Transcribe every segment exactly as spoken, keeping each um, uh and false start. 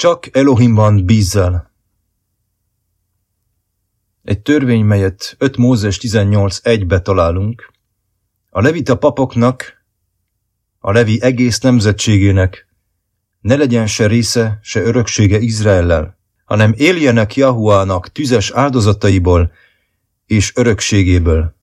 Csak Elohimban bízzál. Egy törvény, melyet öt Mózes tizennyolc egybe találunk, a levita papoknak, a levi egész nemzetségének ne legyen se része, se öröksége Izraellel, hanem éljenek Jahuának tüzes áldozataiból és örökségéből.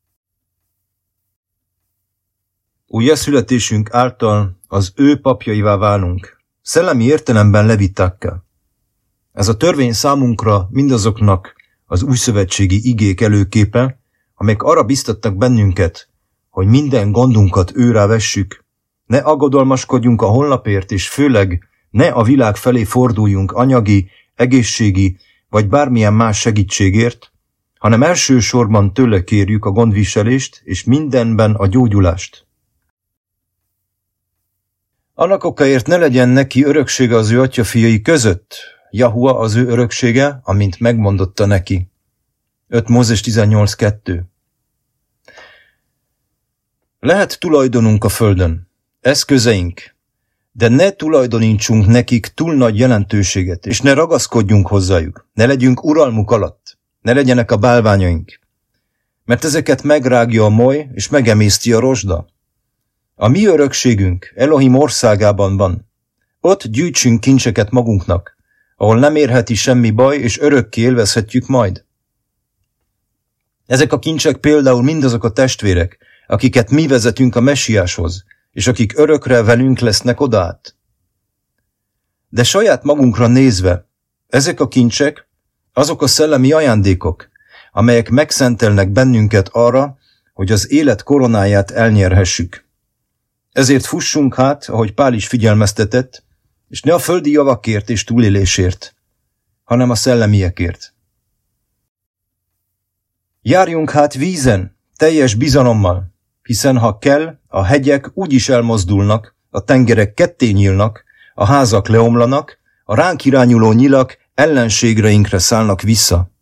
Újjászületésünk által az ő papjaivá válunk, szellemi értelemben levitákká. Ez a törvény számunkra mindazoknak az újszövetségi igék előképe, amelyek arra biztattak bennünket, hogy minden gondunkat őrá vessük, ne aggodalmaskodjunk a holnapért, és főleg ne a világ felé forduljunk anyagi, egészségi vagy bármilyen más segítségért, hanem elsősorban tőle kérjük a gondviselést és mindenben a gyógyulást. Annak okáért ne legyen neki öröksége az ő atyafiai között, Jahua az ő öröksége, amint megmondotta neki. öt Mózes tizennyolc kettő. Lehet tulajdonunk a földön, eszközeink, de ne tulajdonítsunk nekik túl nagy jelentőséget, és ne ragaszkodjunk hozzájuk, ne legyünk uralmuk alatt, ne legyenek a bálványaink, mert ezeket megrágja a moly, és megemészti a rozsda. A mi örökségünk Elohim országában van. Ott gyűjtsünk kincseket magunknak, ahol nem érheti semmi baj, és örökké élvezhetjük majd. Ezek a kincsek például mindazok a testvérek, akiket mi vezetünk a Messiáshoz, és akik örökre velünk lesznek odaát. De saját magunkra nézve, ezek a kincsek, azok a szellemi ajándékok, amelyek megszentelnek bennünket arra, hogy az élet koronáját elnyerhessük. Ezért fussunk hát, ahogy Pál is figyelmeztetett, és ne a földi javakért és túlélésért, hanem a szellemiekért. Járjunk hát vízen, teljes bizalommal, hiszen ha kell, a hegyek úgy is elmozdulnak, a tengerek ketté nyílnak, a házak leomlanak, a ránk irányuló nyilak ellenségreinkre szállnak vissza.